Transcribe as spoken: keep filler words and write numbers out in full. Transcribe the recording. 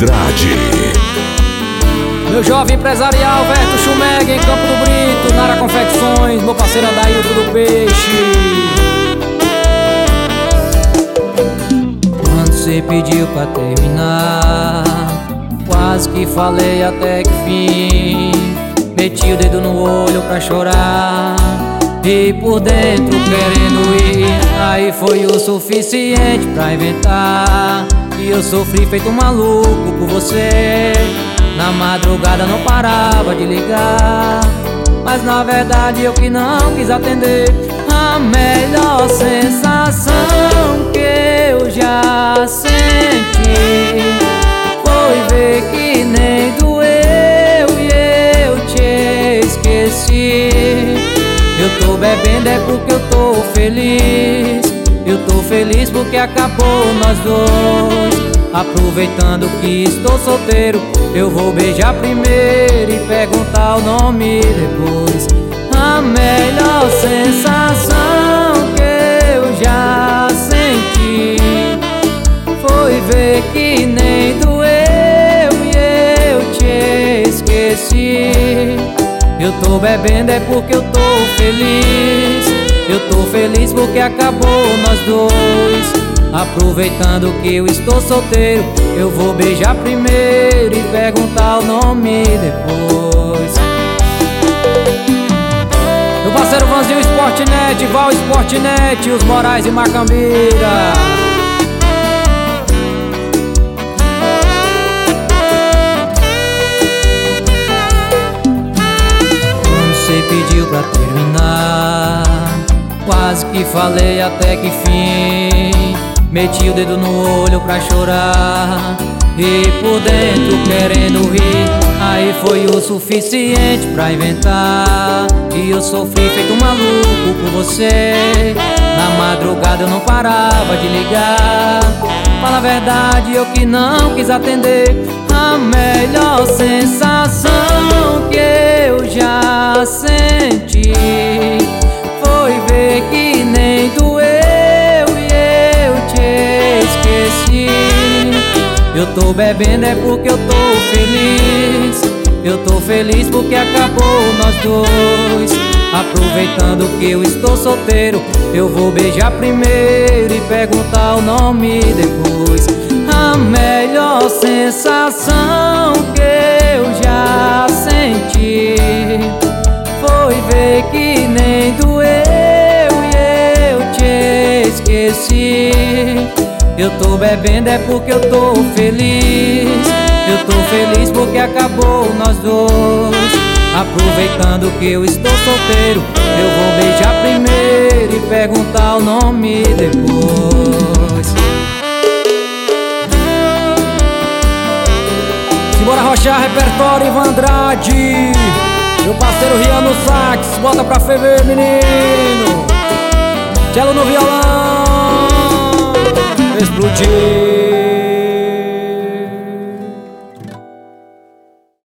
Andrade. Meu jovem empresarial, Verto Schumeg, em Campo do Brito, Nara Confecções, meu parceiro Adailto do Peixe. Quando cê pediu pra terminar, quase que falei até que fim. Meti o dedo no olho pra chorar e por dentro querendo ir. Aí foi o suficiente pra inventar e eu sofri feito um maluco por você. Na madrugada não parava de ligar, mas na verdade eu que não quis atender. A melhor sensação que eu já senti foi ver que nem doeu e eu te esqueci. Eu tô bebendo é porque eu tô feliz. Eu tô feliz porque acabou nós dois. Aproveitando que estou solteiro, eu vou beijar primeiro e perguntar o nome depois. A melhor sensação que eu já senti foi ver que nem doeu e eu te esqueci. Eu tô bebendo é porque eu tô feliz. Eu tô feliz porque acabou nós dois. Aproveitando que eu estou solteiro, eu vou beijar primeiro e perguntar o nome depois. Meu parceiro Vanzinho Sportnet, Val Sportnet, os Morais e Macambira. Quando você pediu pra terminar, quase que falei até que fim. Meti o dedo no olho pra chorar e por dentro querendo rir. Aí foi o suficiente pra inventar e eu sofri feito um maluco por você. Na madrugada eu não parava de ligar, fala a verdade eu que não quis atender. A melhor sensação que eu já senti foi ver que nem doeu e eu te esqueci. Eu tô bebendo é porque eu tô feliz. Eu tô feliz porque acabou nós dois. Aproveitando que eu estou solteiro, eu vou beijar primeiro e perguntar o nome depois. A melhor sensação que eu já senti foi ver que nem doeu e eu te esqueci. Eu tô bebendo é porque eu tô feliz. Eu tô feliz porque acabou nós dois. Aproveitando que eu estou solteiro, eu vou beijar primeiro e perguntar o nome depois. Simbora rochar repertório Ivan Andrade. Meu parceiro Rian no sax, bota pra ferver, menino. Cello no violão, explodir.